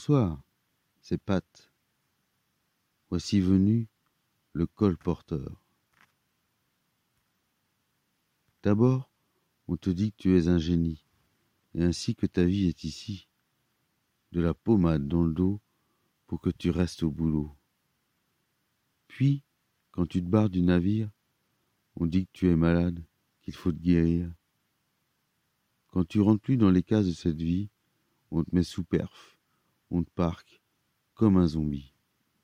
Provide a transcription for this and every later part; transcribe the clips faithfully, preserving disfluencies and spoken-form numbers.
Bonsoir, c'est Pat. Voici venu le colporteur. D'abord, on te dit que tu es un génie, et ainsi que ta vie est ici, de la pommade dans le dos pour que tu restes au boulot. Puis, quand tu te barres du navire, on dit que tu es malade, qu'il faut te guérir. Quand tu rentres plus dans les cases de cette vie, on te met sous perf, on te parque comme un zombie.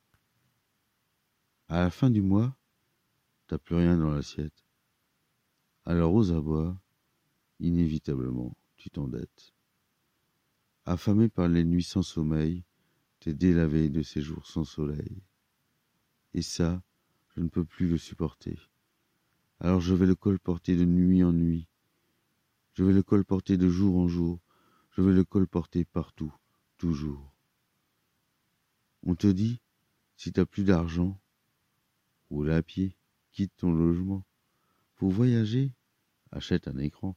À la fin du mois, t'as plus rien dans l'assiette. Alors aux abois, inévitablement, tu t'endettes. Affamé par les nuits sans sommeil, t'es délavé de ces jours sans soleil. Et ça, je ne peux plus le supporter. Alors je vais le colporter de nuit en nuit. Je vais le colporter de jour en jour. Je vais le colporter partout, toujours. On te dit, si t'as plus d'argent, roule à pied, quitte ton logement. Pour voyager, achète un écran.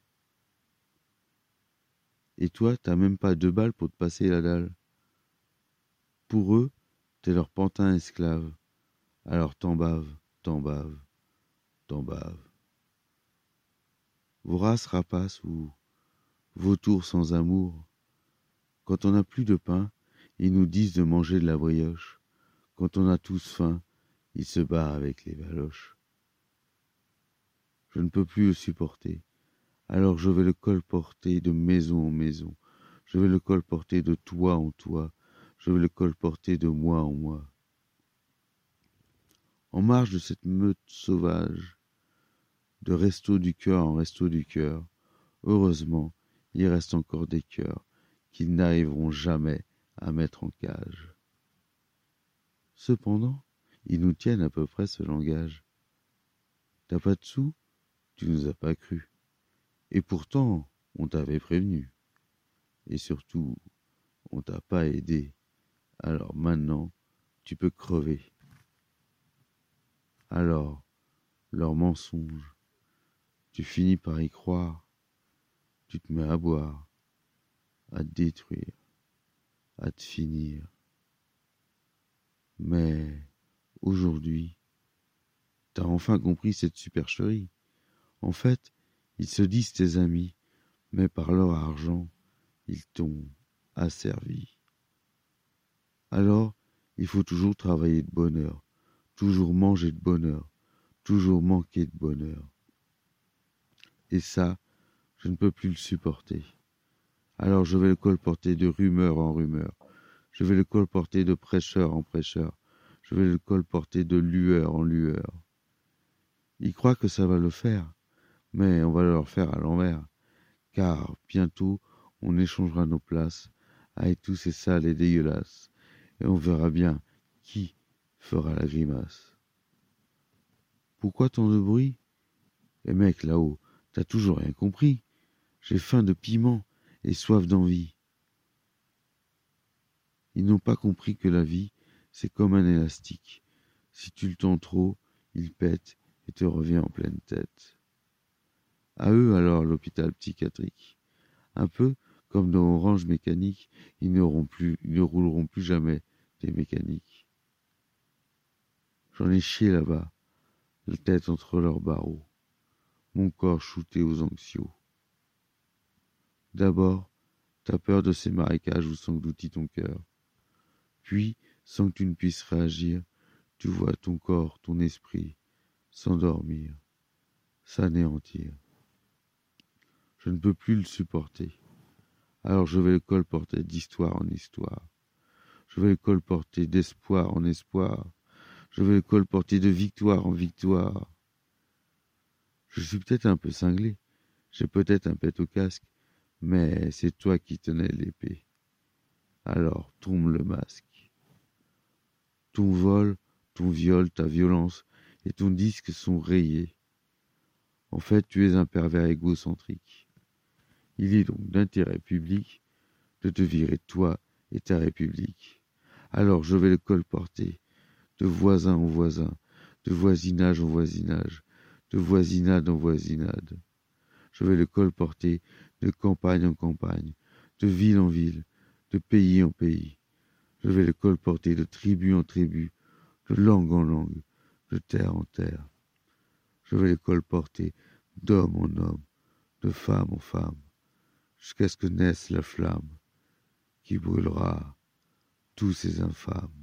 Et toi, t'as même pas deux balles pour te passer la dalle. Pour eux, t'es leur pantin esclave. Alors t'en baves, t'en baves, t'en baves. Vorace rapace ou vautour sans amour. Quand on n'a plus de pain, ils nous disent de manger de la brioche. Quand on a tous faim, ils se barrent avec les baloches. Je ne peux plus le supporter. Alors je vais le colporter de maison en maison. Je vais le colporter de toit en toit. Je vais le colporter de mois en mois. En marge de cette meute sauvage, de resto du cœur en resto du cœur, heureusement, il reste encore des cœurs qu'ils n'arriveront jamais à mettre en cage. Cependant, ils nous tiennent à peu près ce langage. T'as pas de sous, tu nous as pas cru. Et pourtant, on t'avait prévenu. Et surtout, on t'a pas aidé. Alors maintenant, tu peux crever. Alors, leurs mensonges, tu finis par y croire. Tu te mets à boire, à te détruire, à te finir. Mais aujourd'hui, t'as enfin compris cette supercherie. En fait, ils se disent tes amis, mais par leur argent, ils t'ont asservi. Alors, il faut toujours travailler de bonne heure, toujours manger de bonne heure, toujours manquer de bonheur. Et ça, je ne peux plus le supporter. Alors je vais le colporter de rumeur en rumeur. Je vais le colporter de prêcheur en prêcheur. Je vais le colporter de lueur en lueur. Ils croient que ça va le faire, mais on va leur faire à l'envers. Car bientôt, on échangera nos places avec tous ces sales et dégueulasses. Et on verra bien qui fera la grimace. Pourquoi tant de bruit? Les mecs là-haut, t'as toujours rien compris. J'ai faim de piment et soif d'envie. Ils n'ont pas compris que la vie, c'est comme un élastique. Si tu le tends trop, il pète et te revient en pleine tête. À eux alors l'hôpital psychiatrique. Un peu comme dans Orange Mécanique, ils n'auront plus, ils ne rouleront plus jamais des mécaniques. J'en ai chié là-bas, la tête entre leurs barreaux, mon corps shooté aux anxios. D'abord, t'as peur de ces marécages où s'engloutit ton cœur. Puis, sans que tu ne puisses réagir, tu vois ton corps, ton esprit, s'endormir, s'anéantir. Je ne peux plus le supporter. Alors je vais le colporter d'histoire en histoire. Je vais le colporter d'espoir en espoir. Je vais le colporter de victoire en victoire. Je suis peut-être un peu cinglé. J'ai peut-être un pet au casque. Mais c'est toi qui tenais l'épée. Alors tombe le masque. Ton vol, ton viol, ta violence et ton disque sont rayés. En fait, tu es un pervers égocentrique. Il est donc d'intérêt public de te virer toi et ta République. Alors je vais le colporter, de voisin en voisin, de voisinage en voisinage, de voisinade en voisinade. Je vais le colporter de campagne en campagne, de ville en ville, de pays en pays. Je vais le colporter de tribu en tribu, de langue en langue, de terre en terre. Je vais le colporter d'homme en homme, de femme en femme, jusqu'à ce que naisse la flamme qui brûlera tous ces infâmes.